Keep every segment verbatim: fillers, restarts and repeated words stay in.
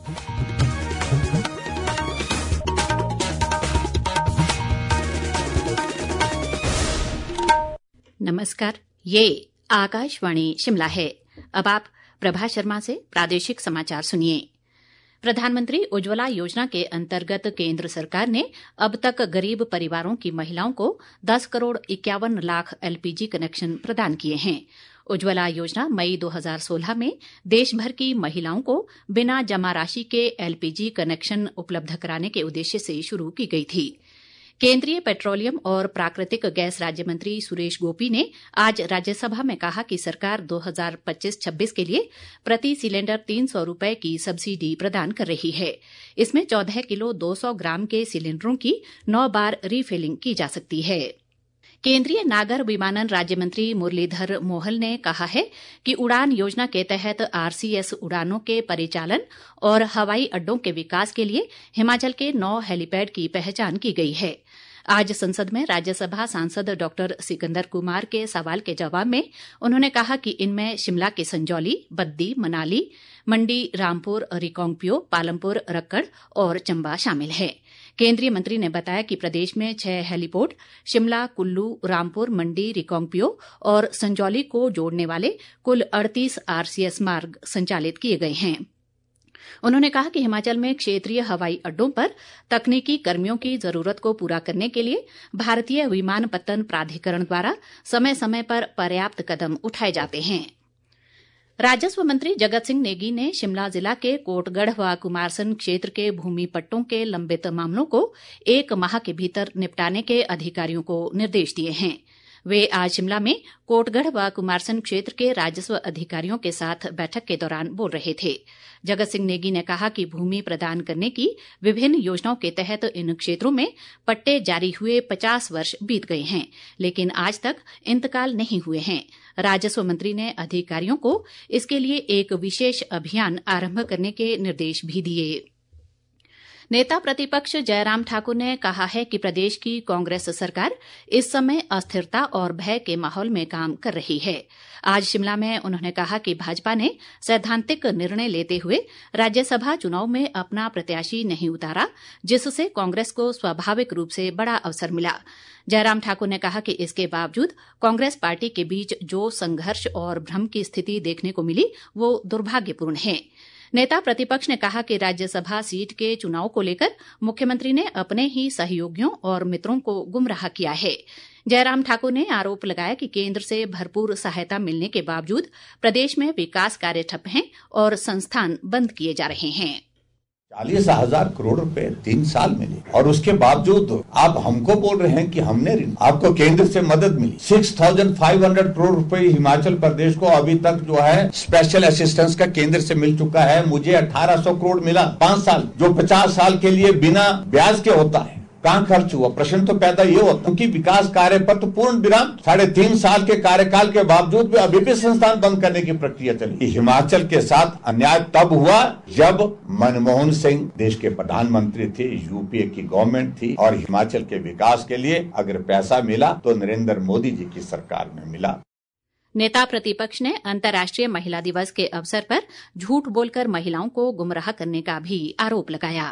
नमस्कार, ये आकाशवाणी शिमला है। अब आप प्रभा शर्मा से प्रादेशिक समाचार सुनिए। प्रधानमंत्री उज्ज्वला योजना के अंतर्गत केंद्र सरकार ने अब तक गरीब परिवारों की महिलाओं को दस करोड़ इक्यावन लाख एलपीजी कनेक्शन प्रदान किए हैं। उज्ज्वला योजना मई दो हज़ार सोलह में देश भर की महिलाओं को बिना जमा राशि के एलपीजी कनेक्शन उपलब्ध कराने के उद्देश्य से शुरू की गई थी। केंद्रीय पेट्रोलियम और प्राकृतिक गैस राज्य मंत्री सुरेश गोपी ने आज राज्यसभा में कहा कि सरकार दो हज़ार पच्चीस छब्बीस के लिए प्रति सिलेंडर तीन सौ रुपए की सब्सिडी प्रदान कर रही है। इसमें चौदह किलो दो सौ ग्राम के सिलेंडरों की नौ बार रीफिलिंग की जा सकती है। केंद्रीय नागर विमानन राज्य मंत्री मुरलीधर मोहल ने कहा है कि उड़ान योजना के तहत आरसीएस उड़ानों के परिचालन और हवाई अड्डों के विकास के लिए हिमाचल के नौ हेलीपैड की पहचान की गई है। आज संसद में राज्यसभा सांसद डॉक्टर सिकंदर कुमार के सवाल के जवाब में उन्होंने कहा कि इनमें शिमला के संजौली, बद्दी, मनाली, मंडी, रामपुर, रिकांगपिओ, पालमपुर, रक्कड़ और चंबा शामिल है। केंद्रीय मंत्री ने बताया कि प्रदेश में छह हेलीपोर्ट शिमला, कुल्लू, रामपुर, मंडी, रिकांगपिओ और संजौली को जोड़ने वाले कुल अड़तीस आरसीएस मार्ग संचालित किए गए हैं। उन्होंने कहा कि हिमाचल में क्षेत्रीय हवाई अड्डों पर तकनीकी कर्मियों की जरूरत को पूरा करने के लिए भारतीय विमानपत्तन प्राधिकरण द्वारा समय समय पर पर्याप्त कदम उठाए जाते हैं। राजस्व मंत्री जगत सिंह नेगी ने शिमला जिला के कोटगढ़ व कुमारसैन क्षेत्र के भूमि पट्टों के लंबित मामलों को एक माह के भीतर निपटाने के अधिकारियों को निर्देश दिए हैं। वे आज शिमला में कोटगढ़ व कुमारसैन क्षेत्र के राजस्व अधिकारियों के साथ बैठक के दौरान बोल रहे थे। जगत सिंह नेगी ने कहा कि भूमि प्रदान करने की विभिन्न योजनाओं के तहत इन क्षेत्रों में पट्टे जारी हुए पचास वर्ष बीत गए हैं, लेकिन आज तक इंतकाल नहीं हुए हैं। राजस्व मंत्री ने अधिकारियों को इसके लिए एक विशेष अभियान आरंभ करने के निर्देश भी दिए। नेता प्रतिपक्ष जयराम ठाकुर ने कहा है कि प्रदेश की कांग्रेस सरकार इस समय अस्थिरता और भय के माहौल में काम कर रही है। आज शिमला में उन्होंने कहा कि भाजपा ने सैद्धांतिक निर्णय लेते हुए राज्यसभा चुनाव में अपना प्रत्याशी नहीं उतारा, जिससे कांग्रेस को स्वाभाविक रूप से बड़ा अवसर मिला। जयराम ठाकुर ने कहा कि इसके बावजूद कांग्रेस पार्टी के बीच जो संघर्ष और भ्रम की स्थिति देखने को मिली वो दुर्भाग्यपूर्ण है। नेता प्रतिपक्ष ने कहा कि राज्यसभा सीट के चुनाव को लेकर मुख्यमंत्री ने अपने ही सहयोगियों और मित्रों को गुमराह किया है। जयराम ठाकुर ने आरोप लगाया कि केंद्र से भरपूर सहायता मिलने के बावजूद प्रदेश में विकास कार्य ठप हैं और संस्थान बंद किए जा रहे हैं। चालीस हजार करोड़ रुपए तीन साल मिले और उसके बावजूद आप हमको बोल रहे हैं कि हमने आपको केंद्र से मदद मिली। Six thousand five hundred crore रुपए हिमाचल प्रदेश को अभी तक जो है स्पेशल असिस्टेंस का केंद्र से मिल चुका है। मुझे अठारह सौ करोड़ मिला पांच साल, जो पचास साल के लिए बिना ब्याज के होता है। कहाँ खर्च हुआ? प्रश्न तो पैदा ये होता क्योंकि विकास कार्य पर तो पूर्ण विराम। साढ़े तीन साल के कार्यकाल के बावजूद भी अभी भी संस्थान बंद करने की प्रक्रिया चली। हिमाचल के साथ अन्याय तब हुआ जब मनमोहन सिंह देश के प्रधानमंत्री थे, यूपीए की गवर्नमेंट थी और हिमाचल के विकास के लिए अगर पैसा मिला तो नरेंद्र मोदी जी की सरकार में मिला। नेता प्रतिपक्ष ने अंतर्राष्ट्रीय महिला दिवस के अवसर पर झूठ बोलकर महिलाओं को गुमराह करने का भी आरोप लगाया।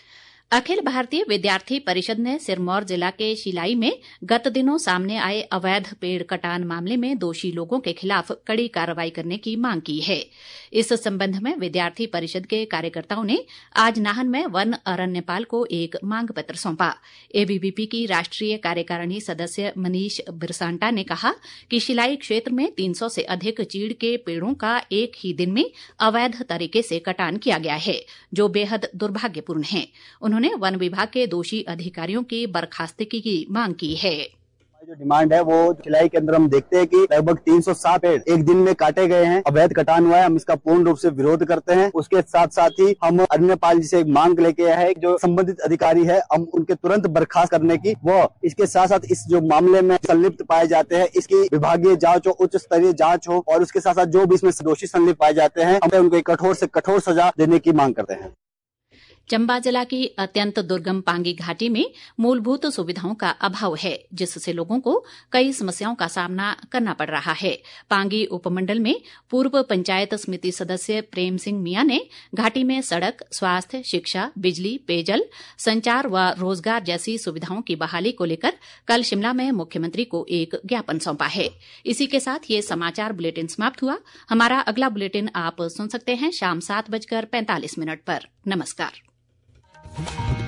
अखिल भारतीय विद्यार्थी परिषद ने सिरमौर जिला के शिलाई में गत दिनों सामने आए अवैध पेड़ कटान मामले में दोषी लोगों के खिलाफ कड़ी कार्रवाई करने की मांग की है। इस संबंध में विद्यार्थी परिषद के कार्यकर्ताओं ने आज नाहन में वन अरण्यपाल को एक मांग पत्र सौंपा। एबीवीपी की राष्ट्रीय कार्यकारिणी सदस्य मनीष बिरसांटा ने कहा कि शिलाई क्षेत्र में तीन सौ से अधिक चीड़ के पेड़ों का एक ही दिन में अवैध तरीके से कटान किया गया है, जो बेहद दुर्भाग्यपूर्ण है। उन्होंने वन विभाग के दोषी अधिकारियों की बर्खास्तगी की मांग की है। जो डिमांड है वो शिलाई के अंदर हम देखते हैं कि लगभग तीन सौ सात पेड़ एक दिन में काटे गए हैं, अवैध कटान हुआ है। हम इसका पूर्ण रूप से विरोध करते हैं। उसके साथ साथ ही हम अरण्यपाल जी से एक मांग लेके आए हैं, जो संबंधित अधिकारी है हम उनके तुरंत बर्खास्त करने की, वो इसके साथ साथ इस जो मामले में संलिप्त पाए जाते हैं इसकी विभागीय जांच हो, उच्च स्तरीय जांच हो और उसके साथ साथ जो भी इसमें दोषी संलिप्त पाए जाते हैं हम उनको कठोर से कठोर सजा देने की मांग करते हैं। चंबा जिला की अत्यंत दुर्गम पांगी घाटी में मूलभूत सुविधाओं का अभाव है, जिससे लोगों को कई समस्याओं का सामना करना पड़ रहा है। पांगी उपमंडल में पूर्व पंचायत समिति सदस्य प्रेम सिंह मियां ने घाटी में सड़क, स्वास्थ्य, शिक्षा, बिजली, पेयजल, संचार व रोजगार जैसी सुविधाओं की बहाली को लेकर कल शिमला में मुख्यमंत्री को एक ज्ञापन सौंपा है। इसी के साथ ये समाचार बुलेटिन समाप्त हुआ। हमारा अगला बुलेटिन आप सुन सकते हैं शाम सात बजकर पैंतालीस मिनट पर। नमस्कार।